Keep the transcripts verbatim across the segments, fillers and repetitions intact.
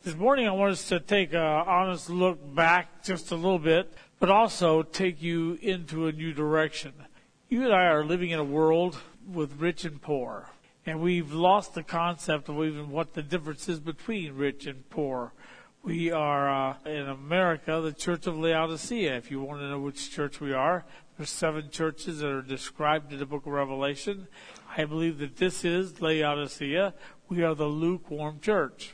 This morning I want us to take an honest look back just a little bit, but also take you into a new direction. You and I are living in a world with rich and poor, and we've lost the concept of even what the difference is between rich and poor. We are, uh, in America, the Church of Laodicea. If you want to know which church we are, there's seven churches that are described in the book of Revelation. I believe that this is Laodicea. We are the lukewarm church.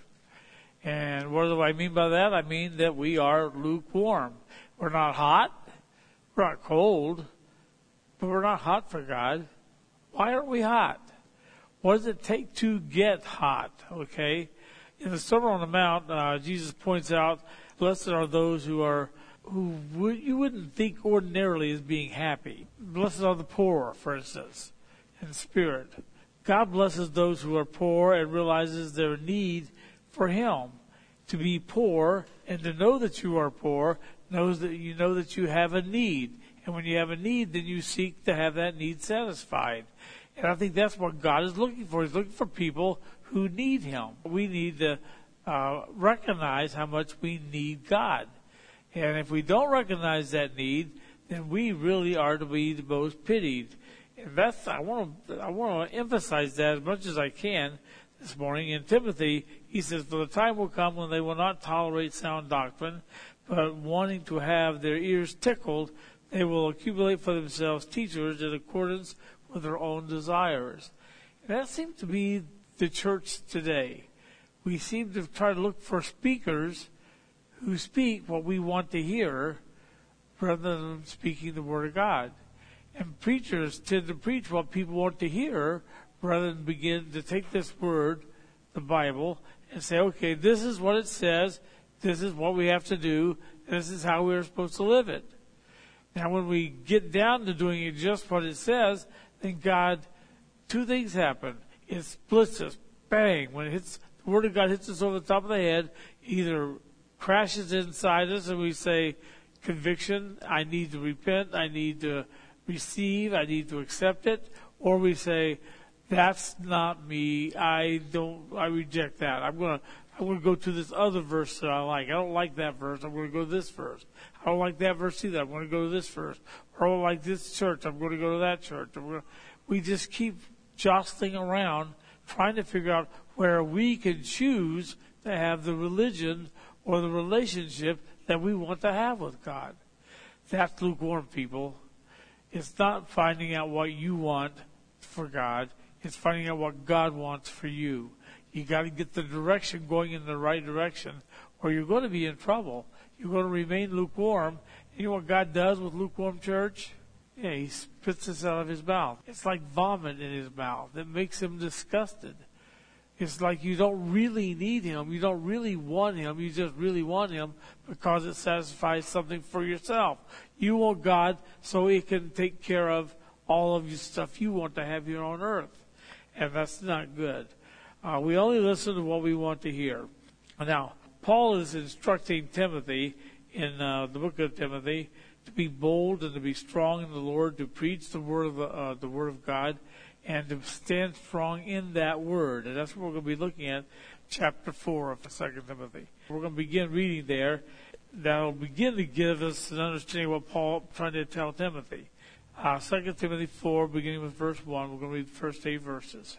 And what do I mean by that? I mean that we are lukewarm. We're not hot. We're not cold. But we're not hot for God. Why aren't we hot? What does it take to get hot? Okay? In the Sermon on the Mount, uh, Jesus points out, blessed are those who are, who would, you wouldn't think ordinarily as being happy. Blessed are the poor, for instance, in spirit. God blesses those who are poor and realizes their need for Him. To be poor and to know that you are poor knows that you know that you have a need. And when you have a need, then you seek to have that need satisfied. And I think that's what God is looking for. He's looking for people who need Him. We need to uh, recognize how much we need God. And if we don't recognize that need, then we really are to be the most pitied. And that's, I want to, I want to emphasize that as much as I can this morning. In Timothy, he says, for the time will come when they will not tolerate sound doctrine, but wanting to have their ears tickled, they will accumulate for themselves teachers in accordance with their own desires. And that seems to be the church today. We seem to try to look for speakers who speak what we want to hear rather than speaking the Word of God. And preachers tend to preach what people want to hear rather than begin to take this Word, the Bible, and say, okay, this is what it says, this is what we have to do, this is how we're supposed to live it. Now, when we get down to doing it just what it says, then God, two things happen. It splits us. Bang. When it hits, the Word of God hits us over the top of the head, either crashes inside us and we say, conviction, I need to repent, I need to receive, I need to accept it, or we say, that's not me, I don't, I reject that. I'm going to, I'm going to go to this other verse that I like. I don't like that verse, I'm going to go to this verse. I don't like that verse either, I'm going to go to this verse. Or I don't like this church, I'm going to go to that church. To, we just keep jostling around, trying to figure out where we can choose to have the religion or the relationship that we want to have with God. That's lukewarm, people. It's not finding out what you want for God. It's finding out what God wants for you. You got to get the direction going in the right direction, or you're going to be in trouble. You're going to remain lukewarm. And you know what God does with lukewarm church? Yeah, He spits this out of His mouth. It's like vomit in His mouth. It makes Him disgusted. It's like you don't really need Him. You don't really want Him. You just really want Him because it satisfies something for yourself. You want God so He can take care of all of your stuff you want to have here on earth. And that's not good. Uh, we only listen to what we want to hear. Now, Paul is instructing Timothy in uh, the book of Timothy to be bold and to be strong in the Lord, to preach the word of the, uh, the word of God, and to stand strong in that word. And that's what we're going to be looking at, chapter four of Second Timothy. We're going to begin reading there. That'll begin to give us an understanding of what Paul trying to tell Timothy. Uh, Second Timothy four, beginning with verse one. We're going to read the first eight verses.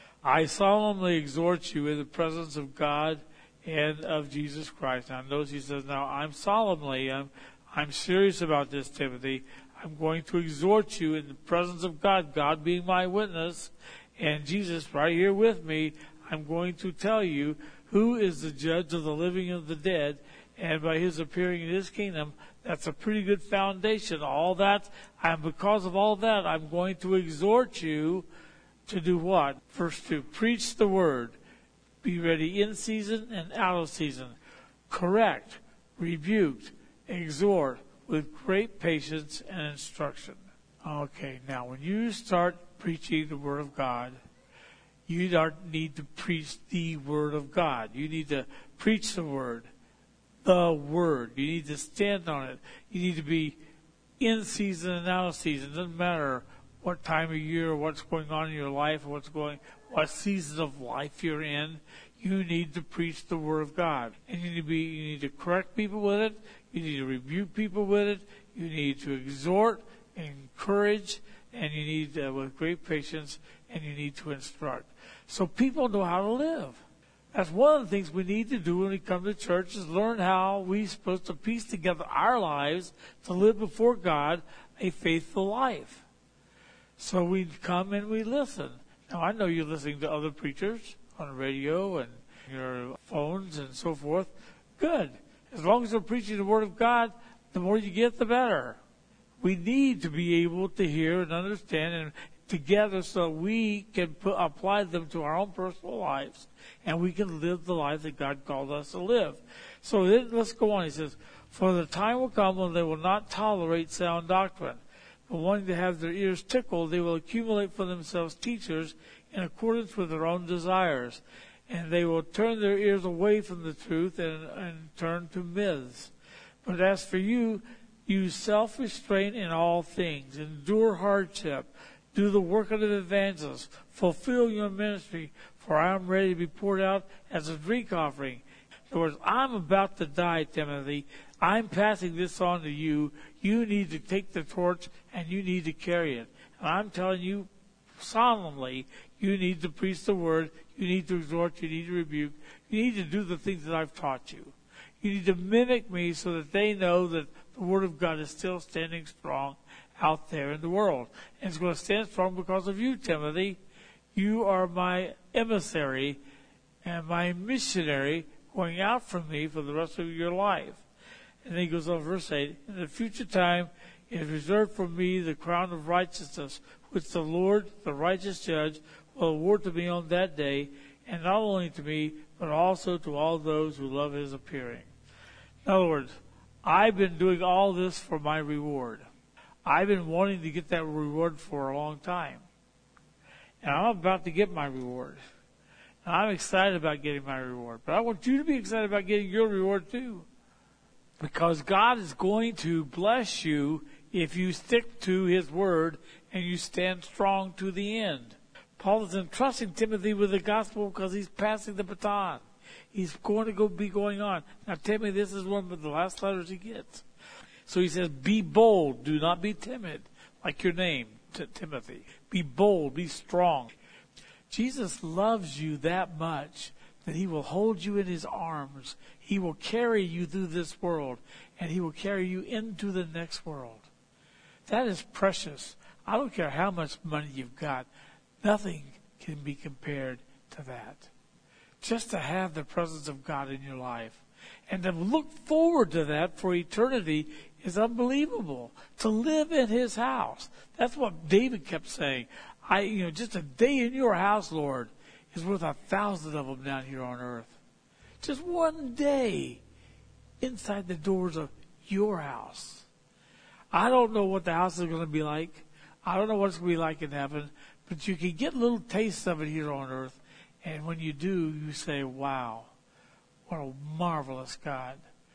I solemnly exhort you in the presence of God and of Jesus Christ. Now, notice he says, now, I'm solemnly, I'm, I'm serious about this, Timothy. I'm going to exhort you in the presence of God, God being my witness, and Jesus right here with me. I'm going to tell you who is the judge of the living and of the dead, and by His appearing in His kingdom, that's a pretty good foundation. All that, and because of all that, I'm going to exhort you to do what? Verse two, preach the word. Be ready in season and out of season. Correct, rebuke, exhort with great patience and instruction. Okay, now when you start preaching the Word of God, you don't need to preach the Word of God. You need to preach the Word, the Word. You need to stand on it. You need to be in season and out of season. It doesn't matter what time of year, what's going on in your life, what's going, what season of life you're in. you need to preach the Word of God. And you need to be, you need to correct people with it. You need to rebuke people with it. You need to exhort, encourage, and you need, uh, with great patience, and you need to instruct. So people know how to live. That's one of the things we need to do when we come to church, is learn how we're supposed to piece together our lives to live before God a faithful life. So we come and we listen. Now, I know you're listening to other preachers on the radio and your phones and so forth. Good. As long as they're preaching the Word of God, the more you get, the better. We need to be able to hear and understand and together so we can put, apply them to our own personal lives and we can live the life that God called us to live. So then let's go on. He says, for the time will come when they will not tolerate sound doctrine, but wanting to have their ears tickled, they will accumulate for themselves teachers in accordance with their own desires. And they will turn their ears away from the truth and, and turn to myths. But as for you, use self-restraint in all things. Endure hardship. Do the work of an evangelist. Fulfill your ministry, for I am ready to be poured out as a drink offering. In other words, I'm about to die, Timothy. I'm passing this on to you. You need to take the torch and you need to carry it. And I'm telling you solemnly, you need to preach the word. You need to exhort. You need to rebuke. You need to do the things that I've taught you. You need to mimic me so that they know that the Word of God is still standing strong out there in the world. And it's going to stand strong because of you, Timothy. You are my emissary and my missionary going out from me for the rest of your life. And then he goes on, verse eight, in the future time is reserved for me the crown of righteousness, which the Lord, the righteous judge, will award to me on that day, and not only to me, but also to all those who love his appearing. In other words, I've been doing all this for my reward. I've been wanting to get that reward for a long time. And I'm about to get my reward. And I'm excited about getting my reward. But I want you to be excited about getting your reward too. Because God is going to bless you if you stick to his word and you stand strong to the end. Paul is entrusting Timothy with the gospel because he's passing the baton. He's going to go be going on. Now, Timothy, this is one of the last letters he gets. So he says, be bold. Do not be timid, like your name, t- Timothy. Be bold. Be strong. Jesus loves you that much that he will hold you in his arms. He will carry you through this world, and he will carry you into the next world. That is precious. I don't care how much money you've got. Nothing can be compared to that. Just to have the presence of God in your life and to look forward to that for eternity is unbelievable. To live in his house. That's what David kept saying. I, you know, just a day in your house, Lord, is worth a thousand of them down here on earth. Just one day inside the doors of your house. I don't know what the house is going to be like. I don't know what it's going to be like in heaven, but you can get little tastes of it here on earth. And when you do, you say, wow, what a marvelous God.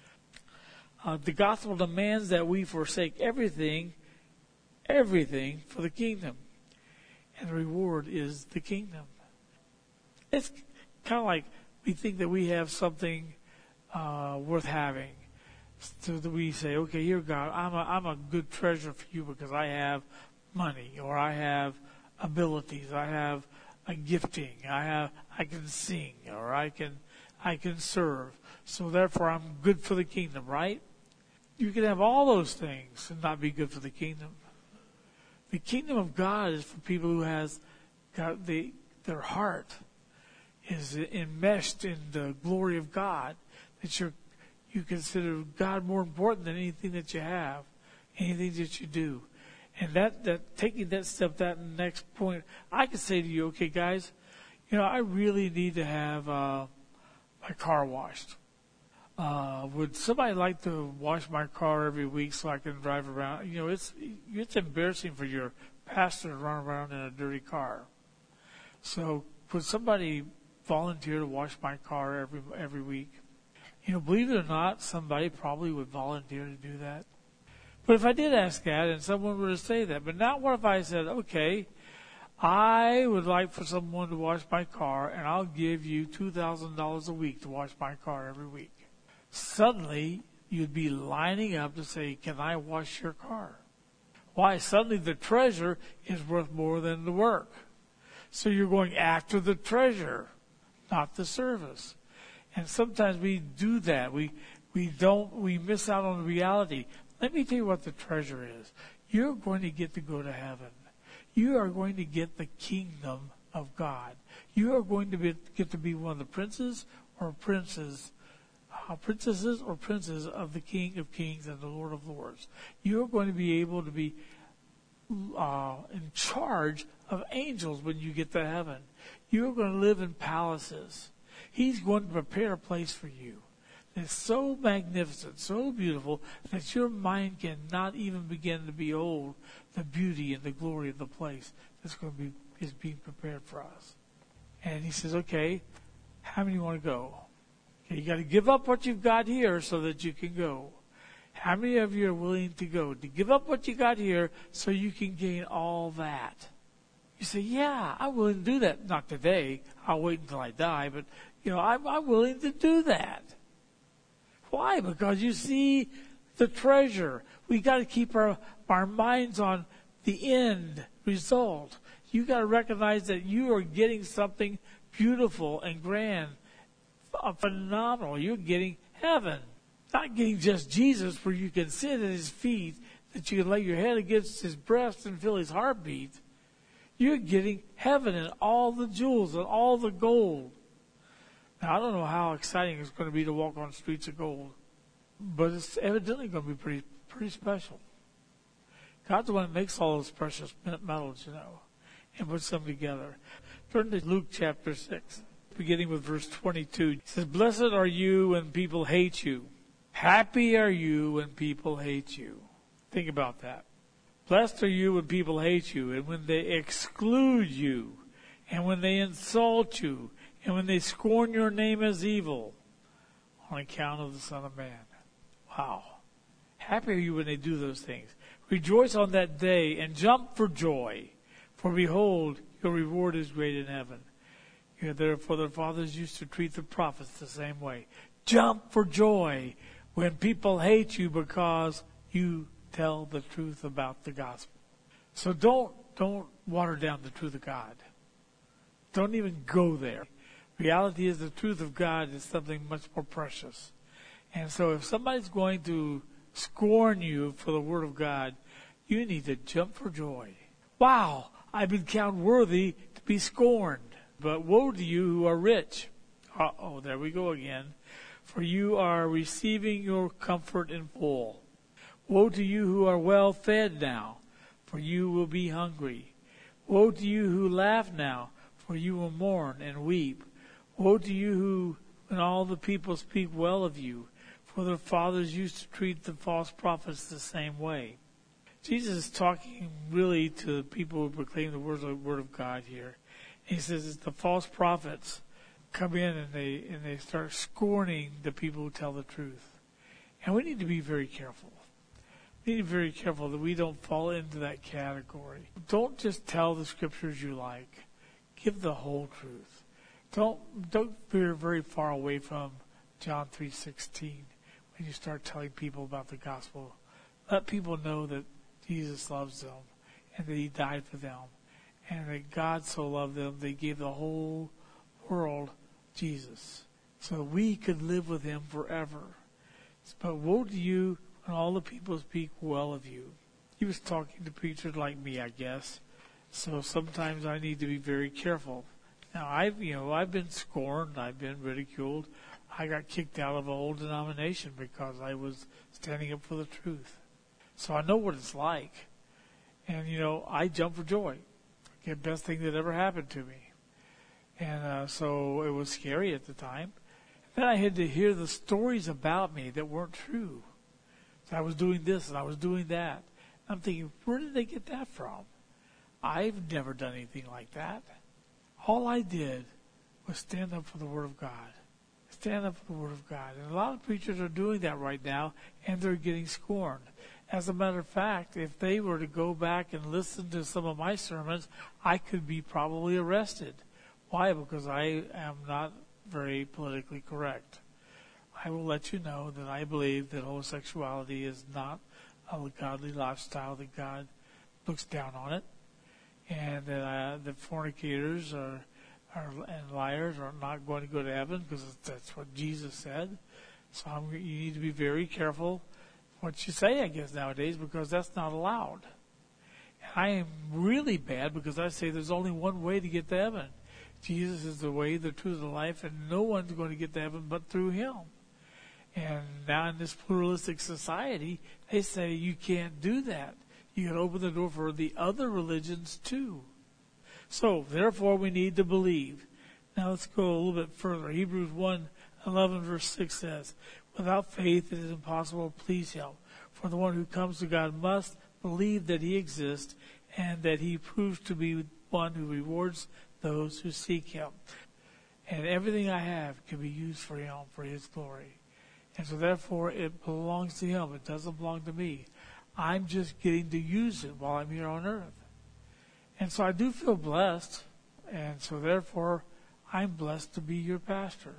Uh, the gospel demands that we forsake everything, everything for the kingdom. And the reward is the kingdom. It's kind of like we think that we have something uh, worth having. So that we say, okay, here, God, I'm a, I'm a good treasure for you because I have money or I have abilities, I have a gifting, I have, I can sing, or I can, I can serve. So therefore, I'm good for the kingdom, right? You can have all those things and not be good for the kingdom. The kingdom of God is for people who has got the their heart is enmeshed in the glory of God. That you you consider God more important than anything that you have, anything that you do. And that, that taking that step, that next point, I could say to you, okay, guys, you know, I really need to have uh, my car washed. Uh, would somebody like to wash my car every week so I can drive around? You know, it's it's embarrassing for your pastor to run around in a dirty car. So would somebody volunteer to wash my car every every week? You know, believe it or not, somebody probably would volunteer to do that. But if I did ask that and someone were to say that, but now what if I said, okay, I would like for someone to wash my car, and I'll give you two thousand dollars a week to wash my car every week. Suddenly, you'd be lining up to say, can I wash your car? Why? Suddenly the treasure is worth more than the work. So you're going after the treasure, not the service. And sometimes we do that. We we don't we miss out on the reality. Let me tell you what the treasure is. You're going to get to go to heaven. You are going to get the kingdom of God. You are going to be, get to be one of the princes or princes, uh, princesses or princes of the King of Kings and the Lord of Lords. You are going to be able to be uh, in charge of angels when you get to heaven. You are going to live in palaces. He's going to prepare a place for you. It's so magnificent, so beautiful, that your mind cannot even begin to behold the beauty and the glory of the place that's going to be is being prepared for us. And he says, okay, how many want to go? Okay, you got to give up what you've got here so that you can go. How many of you are willing to go? To give up what you got here so you can gain all that? You say, yeah, I'm willing to do that. Not today. I'll wait until I die. But, you know, I'm, I'm willing to do that. Why? Because you see the treasure. We got to keep our, our minds on the end result. You got to recognize that you are getting something beautiful and grand, phenomenal. You're getting heaven. Not getting just Jesus where you can sit at his feet, that you can lay your head against his breast and feel his heartbeat. You're getting heaven and all the jewels and all the gold. Now, I don't know how exciting it's going to be to walk on streets of gold, but it's evidently going to be pretty pretty special. God's the one that makes all those precious metals, you know, and puts them together. Turn to Luke chapter six, beginning with verse twenty-two. It says, blessed are you when people hate you. Happy are you when people hate you. Think about that. Blessed are you when people hate you, and when they exclude you, and when they insult you, and when they scorn your name as evil on account of the Son of Man. Wow. Happy are you when they do those things. Rejoice on that day and jump for joy. For behold, your reward is great in heaven. You know, therefore their fathers used to treat the prophets the same way. Jump for joy when people hate you because you tell the truth about the gospel. So don't don't water down the truth of God. Don't even go there. Reality is the truth of God is something much more precious. And so if somebody's going to scorn you for the word of God, you need to jump for joy. Wow, I've been counted worthy to be scorned. But woe to you who are rich. Uh-oh, there we go again. For you are receiving your comfort in full. Woe to you who are well fed now, for you will be hungry. Woe to you who laugh now, for you will mourn and weep. Woe to you who, when all the people speak well of you, for their fathers used to treat the false prophets the same way. Jesus is talking really to the people who proclaim the word of, word of God here. He says it's the false prophets come in and they and they start scorning the people who tell the truth. And we need to be very careful. We need to be very careful that we don't fall into that category. Don't just tell the scriptures you like. Give the whole truth. Don't don't veer very far away from John three sixteen when you start telling people about the gospel. Let people know that Jesus loves them and that he died for them and that God so loved them that he gave the whole world Jesus so that we could live with him forever. But woe to you when all the people speak well of you. He was talking to preachers like me, I guess. So sometimes I need to be very careful. Now, I've, you know, I've been scorned. I've been ridiculed. I got kicked out of a whole denomination because I was standing up for the truth. So I know what it's like. And, you know, I jump for joy. The best thing that ever happened to me. And uh, so it was scary at the time. Then I had to hear the stories about me that weren't true. So I was doing this and I was doing that. I'm thinking, where did they get that from? I've never done anything like that. All I did was stand up for the Word of God. Stand up for the Word of God. And a lot of preachers are doing that right now, and they're getting scorned. As a matter of fact, if they were to go back and listen to some of my sermons, I could be probably arrested. Why? Because I am not very politically correct. I will let you know that I believe that homosexuality is not a godly lifestyle, that God looks down on it, and that uh, the fornicators are, are and liars are not going to go to heaven because that's what Jesus said. So I'm, you need to be very careful what you say, I guess, nowadays, because that's not allowed. And I am really bad because I say there's only one way to get to heaven. Jesus is the way, the truth, and the life, and no one's going to get to heaven but through him. And now in this pluralistic society, they say you can't do that. You can open the door for the other religions too. So, therefore, we need to believe. Now let's go a little bit further. Hebrews one eleven verse six says, without faith it is impossible to please him. For the one who comes to God must believe that he exists and that he proves to be one who rewards those who seek him. And everything I have can be used for him, for his glory. And so therefore it belongs to him. It doesn't belong to me. I'm just getting to use it while I'm here on earth. And so I do feel blessed. And so therefore I'm blessed to be your pastor.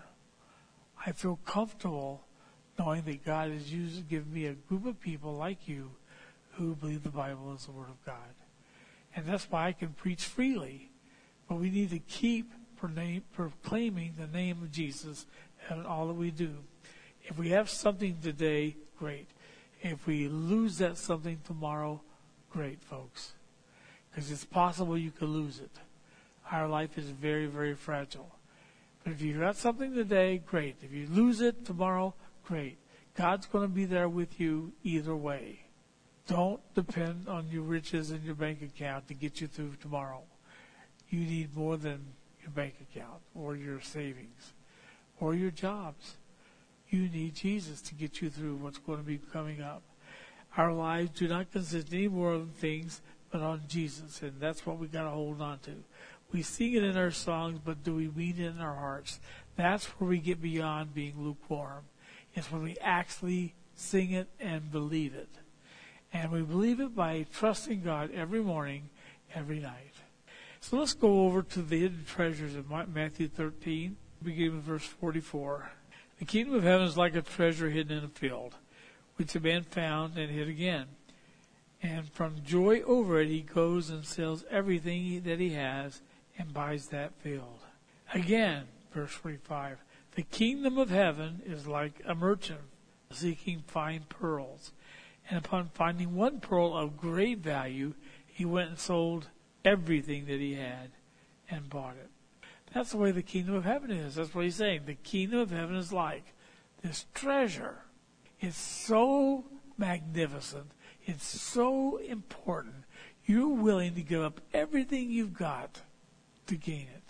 I feel comfortable knowing that God has used, given me a group of people like you who believe the Bible is the Word of God. And that's why I can preach freely. But we need to keep proclaiming the name of Jesus in all that we do. If we have something today, great. If we lose that something tomorrow, great, folks. Because it's possible you could lose it. Our life is very, very fragile. But if you got something today, great. If you lose it tomorrow, great. God's going to be there with you either way. Don't depend on your riches in your bank account to get you through tomorrow. You need more than your bank account or your savings or your jobs. You need Jesus to get you through what's going to be coming up. Our lives do not consist any more of things but on Jesus, and that's what we got to hold on to. We sing it in our songs, but do we mean it in our hearts? That's where we get beyond being lukewarm. It's when we actually sing it and believe it. And we believe it by trusting God every morning, every night. So let's go over to the hidden treasures of Matthew thirteen, beginning with verse forty-four. The kingdom of heaven is like a treasure hidden in a field, which a man found and hid again. And from joy over it, he goes and sells everything that he has and buys that field. Again, verse forty-five, the kingdom of heaven is like a merchant seeking fine pearls. And upon finding one pearl of great value, he went and sold everything that he had and bought it. That's the way the kingdom of heaven is. That's what he's saying. The kingdom of heaven is like this treasure. It's so magnificent. It's so important. You're willing to give up everything you've got to gain it.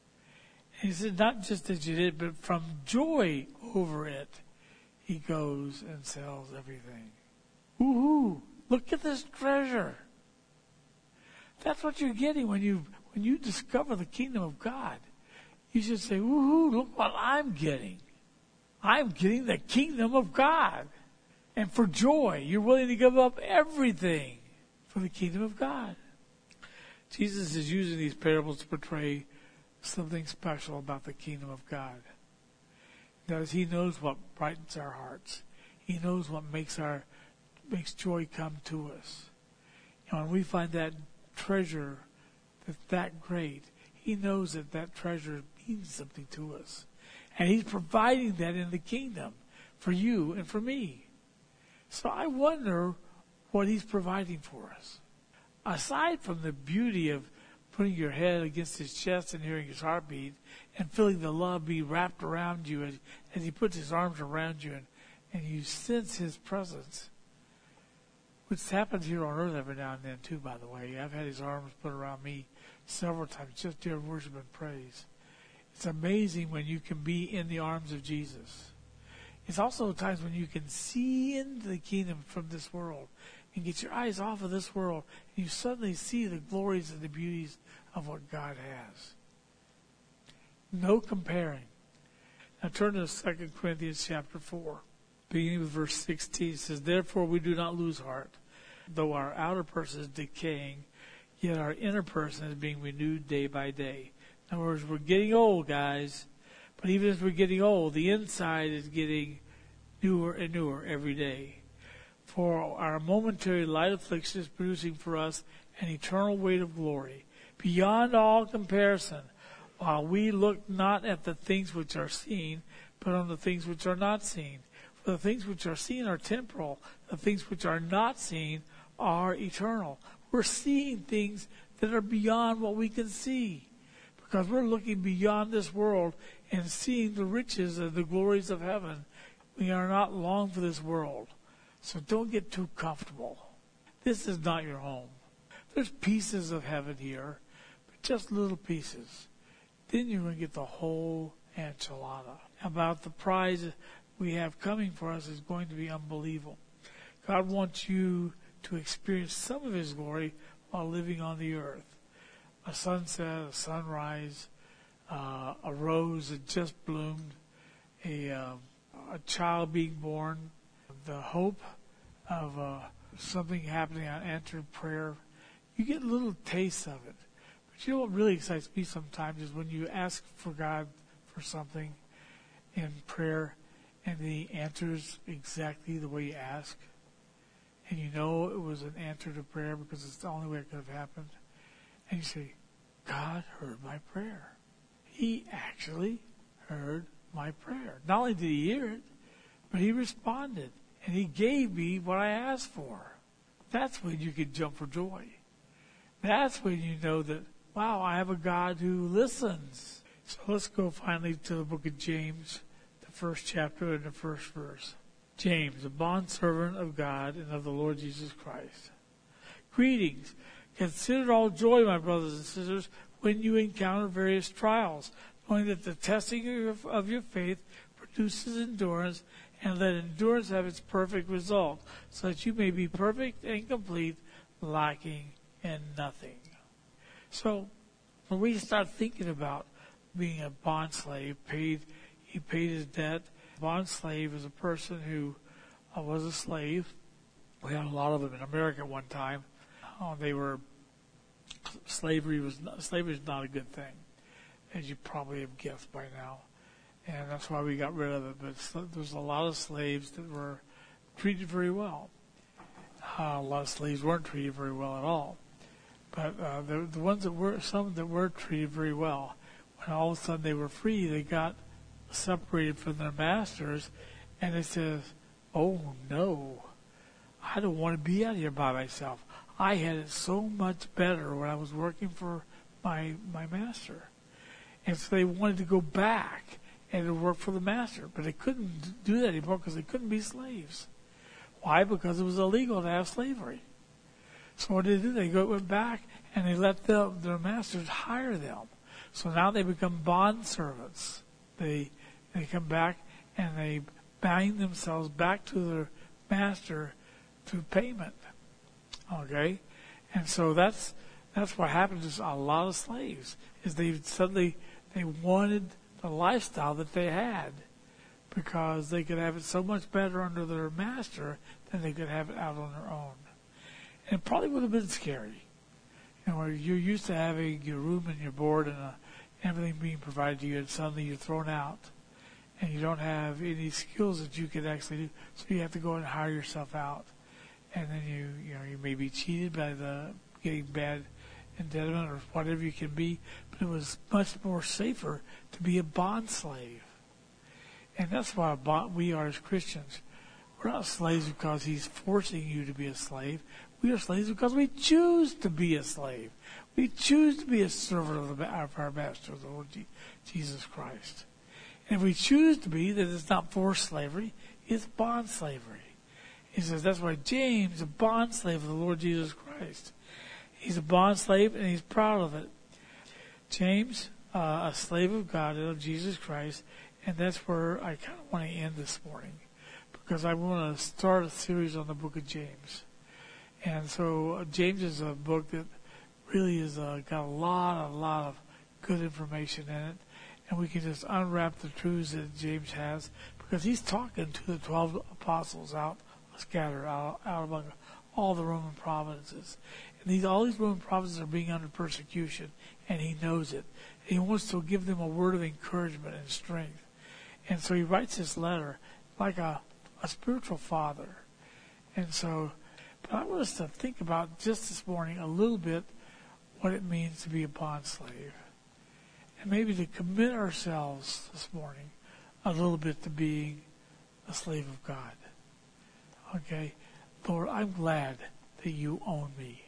And he said, not just that you did, but from joy over it, he goes and sells everything. Woohoo! Look at this treasure. That's what you're getting when you when you discover the kingdom of God. You should say, woohoo, look what I'm getting. I'm getting the kingdom of God. And for joy, you're willing to give up everything for the kingdom of God. Jesus is using these parables to portray something special about the kingdom of God. Because he knows what brightens our hearts. He knows what makes our makes joy come to us. And when we find that treasure that's that great, he knows that that treasure means something to us. And he's providing that in the kingdom for you and for me. So I wonder what he's providing for us. Aside from the beauty of putting your head against his chest and hearing his heartbeat and feeling the love be wrapped around you as, as he puts his arms around you and, and you sense his presence, which happens here on earth every now and then too, by the way. I've had his arms put around me several times just during worship and praise. It's amazing when you can be in the arms of Jesus. It's also times when you can see into the kingdom from this world and get your eyes off of this world and you suddenly see the glories and the beauties of what God has. No comparing. Now turn to Second Corinthians chapter four. beginning with verse sixteen, it says, "Therefore we do not lose heart. Though our outer person is decaying, yet our inner person is being renewed day by day." In other words, we're getting old, guys. But even as we're getting old, the inside is getting newer and newer every day. For our momentary light affliction is producing for us an eternal weight of glory, beyond all comparison, while we look not at the things which are seen, but on the things which are not seen. For the things which are seen are temporal, the things which are not seen are eternal. We're seeing things that are beyond what we can see, because we're looking beyond this world and seeing the riches and the glories of heaven. We are not long for this world, so don't get too comfortable. This is not your home. There's pieces of heaven here, but just little pieces. Then you're going to get the whole enchilada. About the prize we have coming for us is going to be unbelievable. God wants you to experience some of His glory while living on the earth. A sunset, a sunrise, uh, a rose that just bloomed, a, uh, a child being born, the hope of uh, something happening on answered prayer. You get little tastes of it. But you know what really excites me sometimes is when you ask for God for something in prayer and He answers exactly the way you ask. And you know it was an answer to prayer because it's the only way it could have happened. And you say, God heard my prayer. He actually heard my prayer. Not only did He hear it, but He responded. And He gave me what I asked for. That's when you can jump for joy. That's when you know that, wow, I have a God who listens. So let's go finally to the book of James, the first chapter and the first verse. James, a bondservant of God and of the Lord Jesus Christ. Greetings. Consider it all joy, my brothers and sisters, when you encounter various trials, knowing that the testing of your, of your faith produces endurance, and let endurance have its perfect result, so that you may be perfect and complete, lacking in nothing. So, when we start thinking about being a bond slave, paid, he paid his debt. Bond slave is a person who uh, was a slave. We had a lot of them in America at one time. Oh, they were slavery was not, slavery is not a good thing, as you probably have guessed by now, and that's why we got rid of it. But there's a lot of slaves that were treated very well. Uh, a lot of slaves weren't treated very well at all. But uh, the the ones that were some that were treated very well, when all of a sudden they were free, they got separated from their masters, and they said, "Oh no, I don't want to be out here by myself. I had it so much better when I was working for my my master." And so they wanted to go back and to work for the master, but they couldn't do that anymore because they couldn't be slaves. Why? Because it was illegal to have slavery. So what did they do? They go, went back and they let the, their masters hire them. So now they become bond servants. They they come back and they bind themselves back to their master through payment. Okay, and so that's that's what happens to a lot of slaves is they suddenly they wanted the lifestyle that they had because they could have it so much better under their master than they could have it out on their own. And it probably would have been scary. You know, where you're used to having your room and your board and uh, everything being provided to you, and suddenly you're thrown out, and you don't have any skills that you could actually do. So you have to go and hire yourself out, and then you you know you may be cheated by the getting bad indebtedness or whatever you can be. But it was much more safer to be a bond slave, and that's why bond, we are as Christians. We're not slaves because He's forcing you to be a slave. We are slaves because we choose to be a slave. We choose to be a servant of, the, of our Master, the Lord Jesus Christ. And if we choose to be, then it's not forced slavery, it's bond slavery. He says that's why James is a bond slave of the Lord Jesus Christ. He's a bond slave and he's proud of it. James, uh, a slave of God and of Jesus Christ, and that's where I kind of want to end this morning, because I want to start a series on the book of James. And so uh, James is a book that really has uh, got a lot, a lot of good information in it. And we can just unwrap the truths that James has, because he's talking to the twelve apostles out scattered out, out among all the Roman provinces. And these, all these Roman provinces are being under persecution, and he knows it. He wants to give them a word of encouragement and strength. And so he writes this letter like a, a spiritual father. And so, but I want us to think about just this morning a little bit what it means to be a bond slave. And maybe to commit ourselves this morning a little bit to being a slave of God. Okay? Lord, I'm glad that you own me.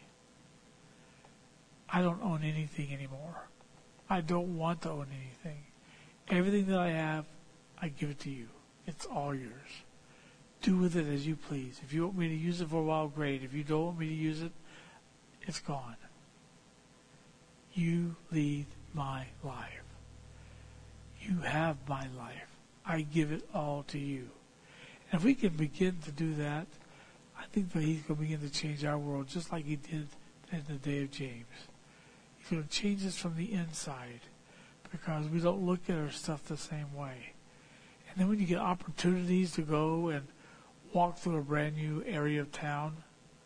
I don't own anything anymore. I don't want to own anything. Everything that I have, I give it to you. It's all yours. Do with it as you please. If you want me to use it for a while, great. If you don't want me to use it, it's gone. You lead my life. You have my life. I give it all to you. And if we can begin to do that, I think that he's going to begin to change our world just like he did in the day of James. He's going to change us from the inside because we don't look at our stuff the same way. And then when you get opportunities to go and walk through a brand new area of town,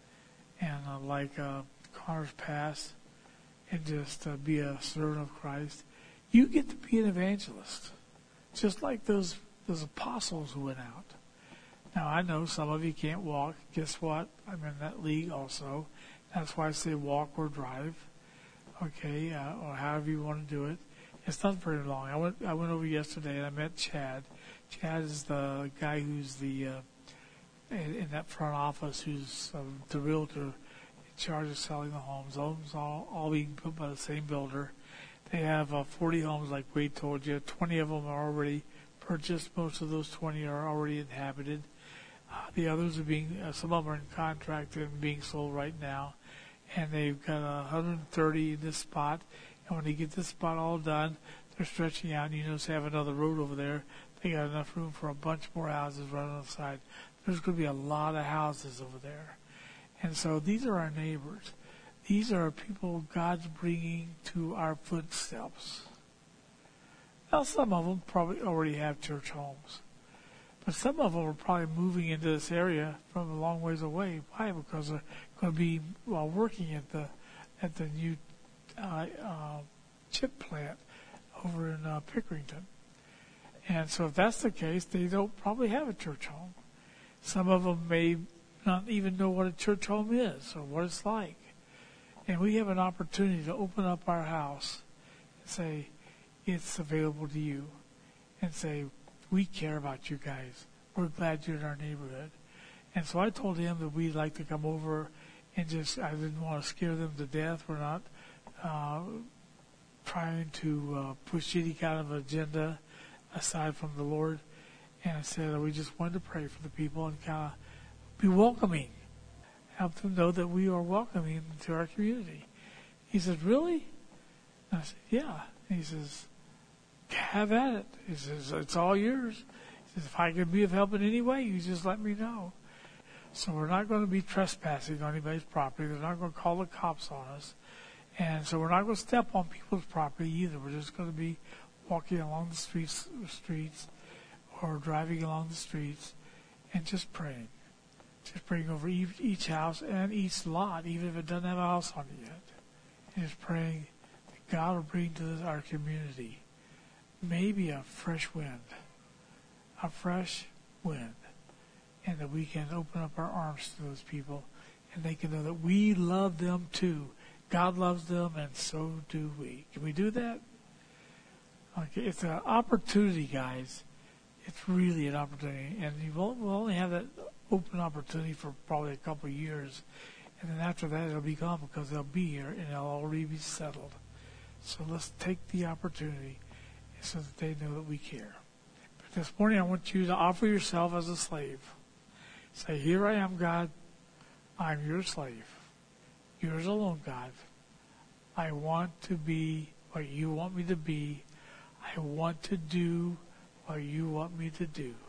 and uh, like uh, Connors Pass, and just uh, be a servant of Christ, you get to be an evangelist, just like those those apostles who went out. Now, I know some of you can't walk. Guess what? I'm in that league also. That's why I say walk or drive, okay, uh, or however you want to do it. It's not very long. I went I went over yesterday and I met Chad. Chad is the guy who's the uh, in, in that front office, who's um, the realtor in charge of selling the homes. Homes all all being built by the same builder. They have uh, forty homes, like Wade told you. twenty of them are already purchased. Most of those twenty are already inhabited. Uh, the others are being, uh, some of them are in contract and being sold right now. And they've got uh, one hundred thirty in this spot. And when they get this spot all done, they're stretching out. And you notice they have another road over there. They got enough room for a bunch more houses right on the side. There's going to be a lot of houses over there. And so these are our neighbors. These are people God's bringing to our footsteps. Now, some of them probably already have church homes. But some of them are probably moving into this area from a long ways away. Why? Because they're going to be while well, working at the at the new uh, uh, chip plant over in uh, Pickerington. And so if that's the case, they don't probably have a church home. Some of them may not even know what a church home is or what it's like. And we have an opportunity to open up our house and say, it's available to you. And say, we care about you guys. We're glad you're in our neighborhood. And so I told him that we'd like to come over and just, I didn't want to scare them to death. We're not uh, trying to uh, push any kind of agenda aside from the Lord. And I said, we just wanted to pray for the people and kind of be welcoming. Help them know that we are welcoming to our community. He said, really? And I said, yeah. And he says, have at it. He says, it's all yours. He says, if I can be of help in any way, you just let me know. So we're not going to be trespassing on anybody's property. They're not going to call the cops on us. And so we're not going to step on people's property either. We're just going to be walking along the streets, streets or driving along the streets and just praying. Just praying over each house and each lot, even if it doesn't have a house on it yet. And just praying that God will bring to this, our community maybe a fresh wind, a fresh wind, and that we can open up our arms to those people and they can know that we love them too. God loves them, and so do we. Can we do that? Okay, it's an opportunity, guys. It's really an opportunity, and you will we'll only have that open opportunity for probably a couple of years, and then after that it'll be gone because they'll be here and they'll already be settled. So let's take the opportunity so that they know that we care. But this morning I want you to offer yourself as a slave. Say, here I am, God. I'm your slave. Yours alone, God. I want to be what you want me to be. I want to do what you want me to do.